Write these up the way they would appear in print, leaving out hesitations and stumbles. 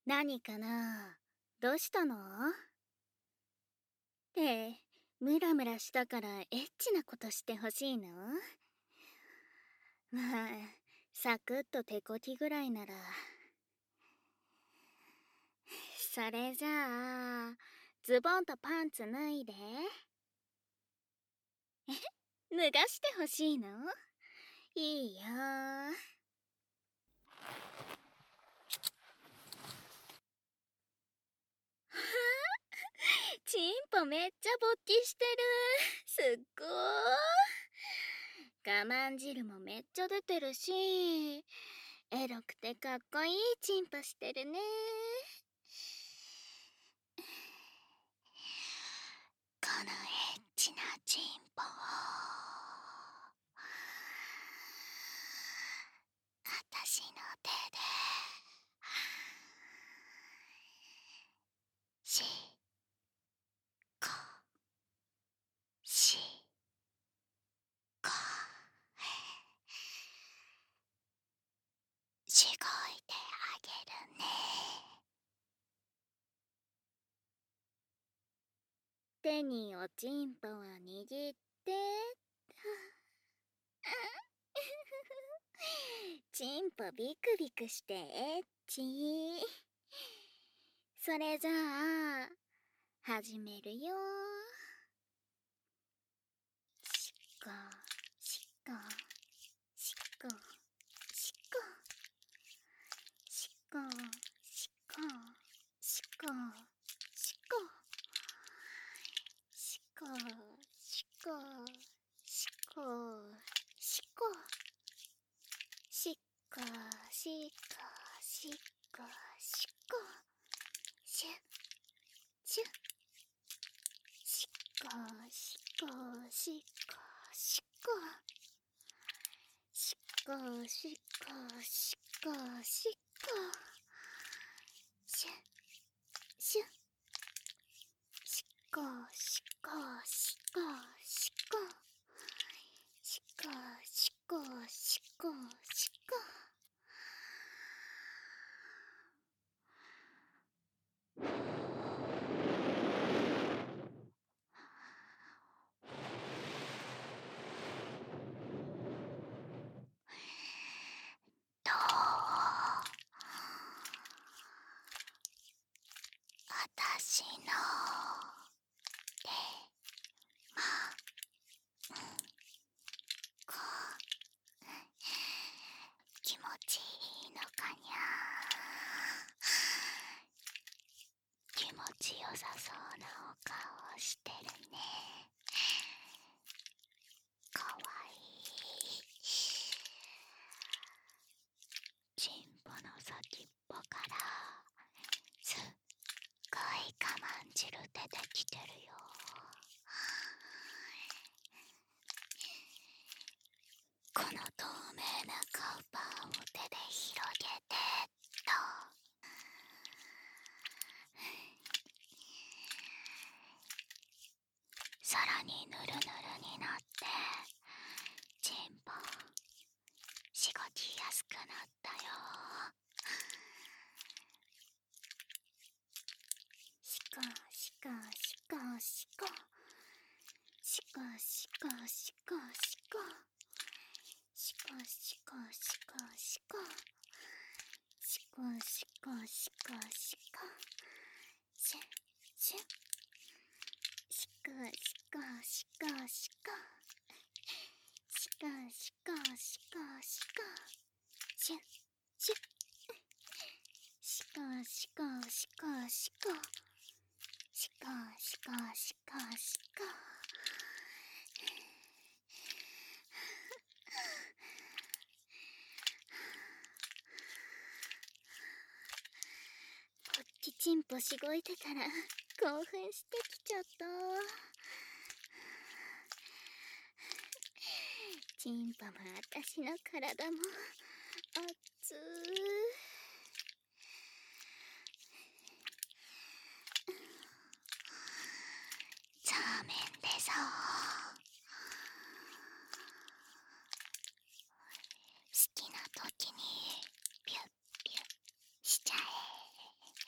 何かな？どうしたの？ムラムラしたからエッチなことしてほしいの？まあ、サクッと手こきぐらいなら。それじゃあ、ズボンとパンツ脱いで。脱がしてほしいの？いいよ。チンポめっちゃ勃起してる。すっごー。我慢汁もめっちゃ出てるし、エロくてかっこいいチンポしてるね。このエッチなチンポを私の手でしこしこしごいてあげるね。手におちんぽを握ってチンポビクビクしてエッチ。それじゃあ始めるよ。しこしこしこしこしこしこしこしこしこしこしこしこしっこしっこしっこしっこしゅしゅしっこしっこしっこしっこしっこしっこしっこしっこしゅしゅしっこしっこしっこしっこしっこしっこしっこしっこ。どう？私の手まこ気持ちいいのかにゃ。気持ちよさそうなお顔をしてるね。かわいい。チンポの先っぽからすっごい我慢汁出てきてるよ。この透明なカウパーを手で広げてっと。さらにぬるぬるになってチンポしごきやすくなったよ。しこしこしこしこしこしこしこしこしこしこしこしこしこしこしこしこしゅしゅしこしこしこしこしこしこしこしこしゅしゅしこしこしこしこしこしこしこしこ。こっちチンポしごいてたら興奮してきちゃった。チンポも私の体も熱ー。ザーメンでさ、好きな時にピュッピュッしちゃえ。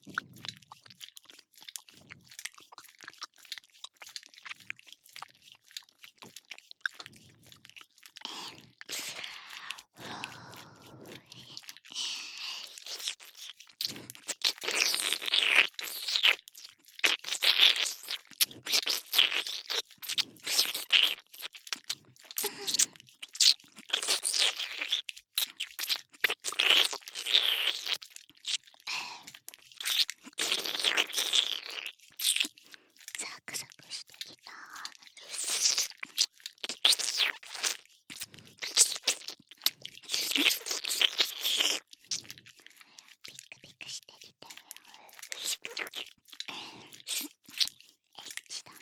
サクサクしてきた。ピクピクしてきてる。エッチだね。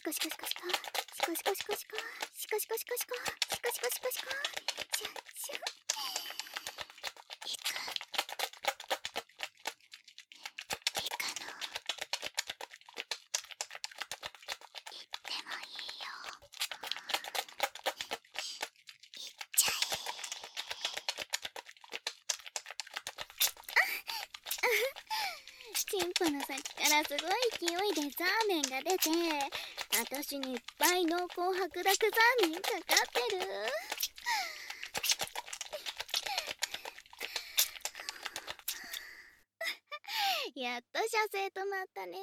コシコシコシコシコシコシコシコシコシコシコシコシコシコシコシコシュンシュン。行く行くの。行ってもいいよ。行っちゃえ。チンポの先からすごい勢いでザーメンが出て、私にいっぱい濃厚白濁ザーメンかかってる。やっと射精止まったね。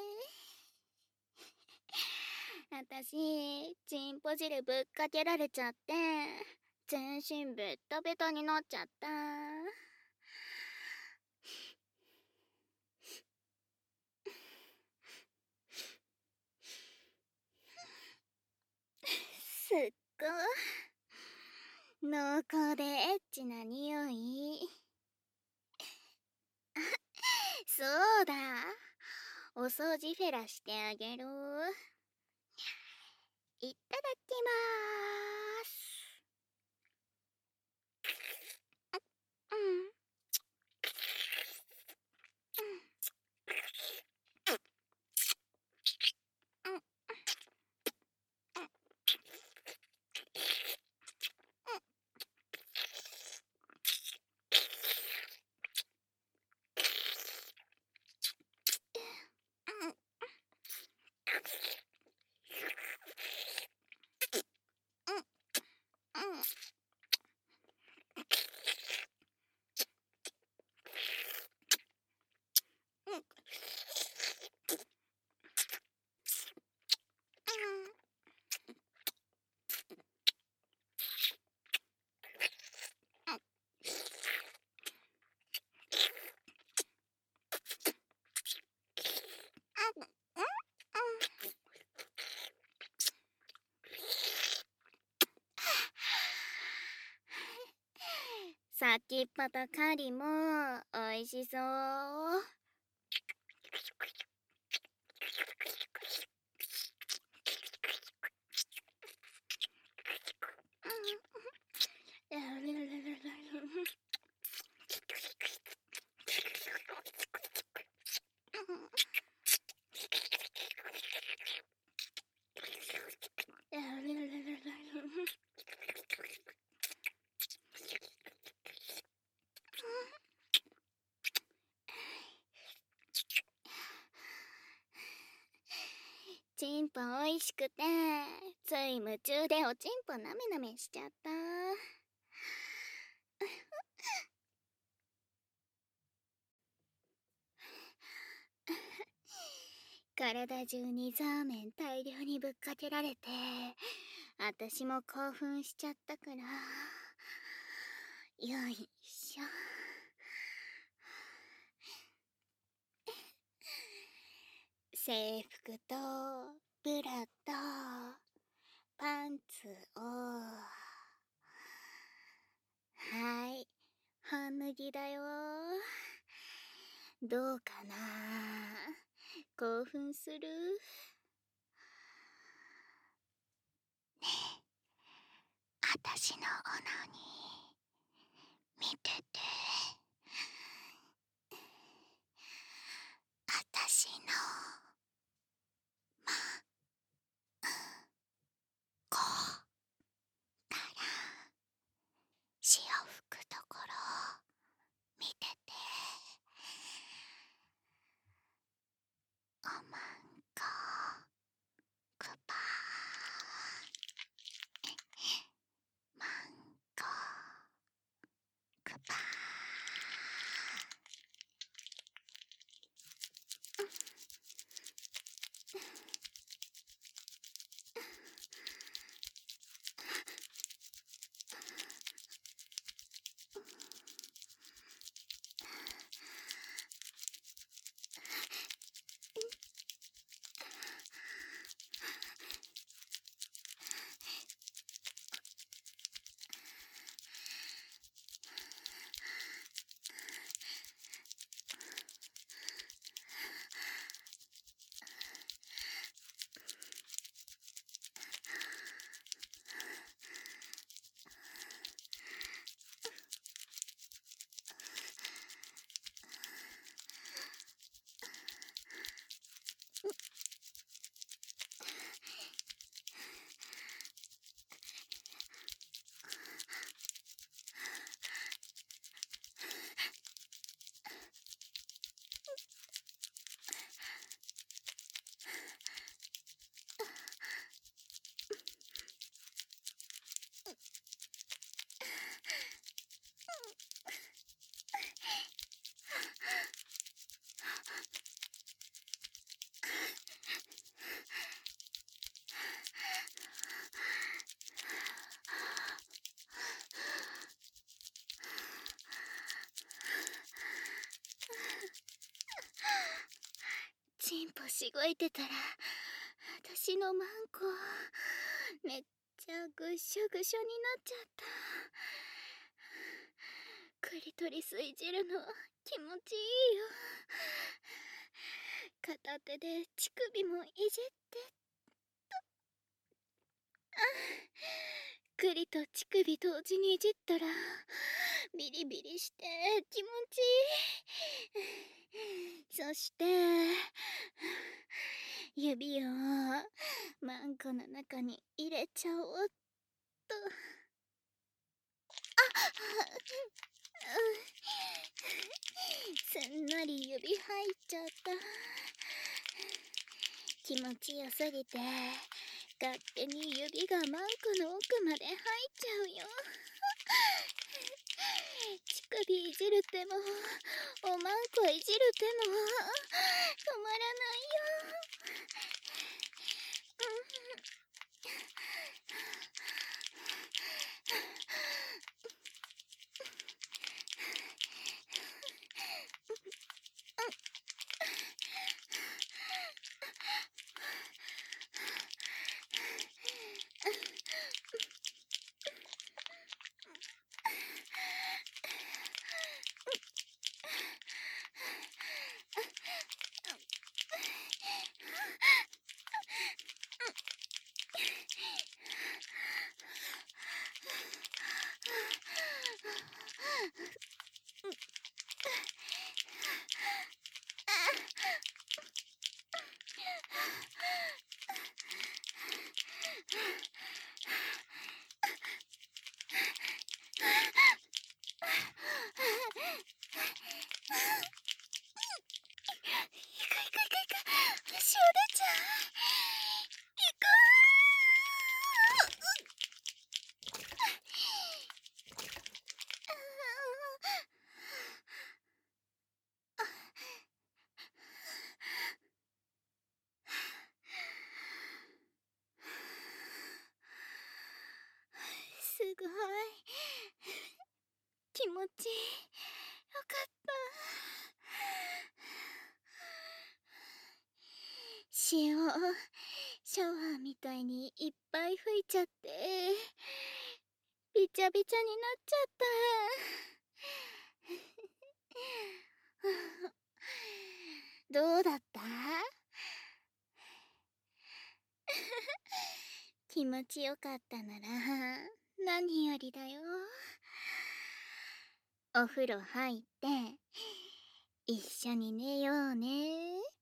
私チンポ汁ぶっかけられちゃって全身ベッタベタになっちゃった。すっご濃厚でエッチな匂い。そうだ、お掃除フェラしてあげる。いただきまーす。うん。先っぽと狩りもおいしそう。チンポおいしくてつい夢中でおチンポなめなめしちゃった。体中にザーメン大量にぶっかけられて私も興奮しちゃったから、よいしょ。制服とブラとパンツを、はい、半脱ぎだよ。どうかな、興奮する？ねえ、あたしのオナニー見てて。あたしのこうから潮吹くところ見てて。おまんこくぱー、まんこくぱー。 しごいてたら、私のマンコ、めっちゃぐっしょぐしょになっちゃった。クリトリスいじるの気持ちいいよ。片手で乳首もいじってクリと乳首同時にいじったらビリビリして気持ちいい。そして指をマンコの中に入れちゃおうっと。すんなり指入っちゃった。気持ちよすぎて勝手に指がマンコの奥まで入っちゃうよ。乳首いじる手もおまんこいじる手も止まらないよ。すごい気持ちよかった。塩シャワーみたいにいっぱい吹いちゃってびちゃびちゃになっちゃったどうだった？気持ちよかったなら何よりだよ。お風呂入って一緒に寝ようね。